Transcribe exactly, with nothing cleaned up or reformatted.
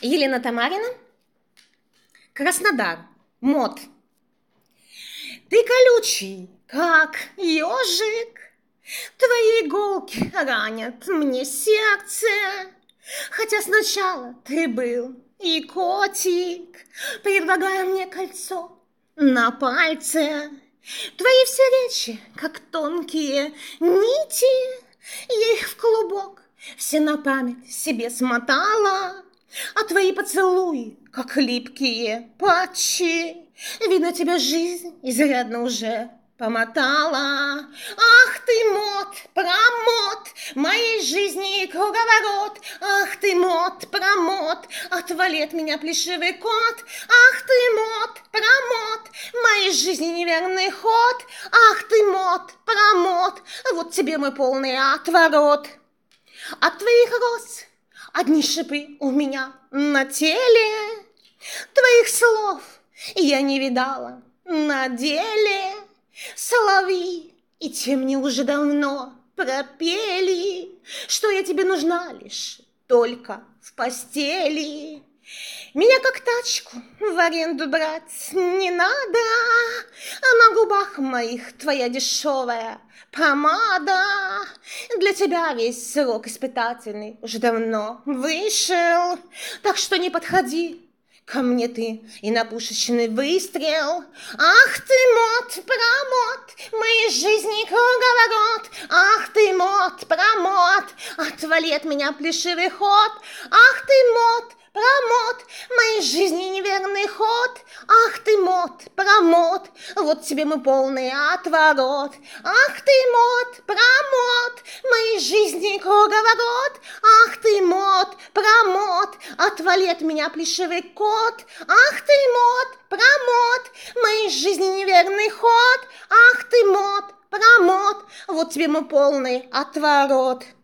Елена Тамарина, Краснодар, мод. Ты колючий, как ежик, твои иголки ранят мне сердце. Хотя сначала ты был и котик, предлагая мне кольцо на пальце. Твои все речи, как тонкие нити, я их в клубок все на память себе смотала. А твои поцелуи, как липкие патчи, видно, тебя жизнь изрядно уже помотала. Ах ты, мод, промот, моей жизни круговорот. Ах ты, мод, промот, отвали от меня плешивый кот. Ах ты, мод, промот, моей жизни неверный ход. Ах ты, мод, промот, вот тебе мой полный отворот. От твоих роз одни шипы у меня на теле, твоих слов я не видала на деле. Соловьи и те мне уже давно пропели, что я тебе нужна лишь только в постели. Меня как тачку в аренду брать не надо, а на губах моих твоя дешевая помада. Для тебя весь срок испытательный уже давно вышел, так что не подходи ко мне ты и на пушечный выстрел. Ах ты, мод, промот, моей жизни круговорот. Ах ты, мод, промот, отвали от меня плешивый ход. Ах ты, мод, промот, моей жизни неверный ход. Ах ты, мод, промот, вот тебе мой полный отворот. Ах ты, мод, промот, моей жизни круговорот. Ах ты, мод, промот, отвали от меня плешивый кот. Ах ты, мод, промот, моей жизни неверный ход. Ах ты, мод, промот, вот тебе мой полный отворот.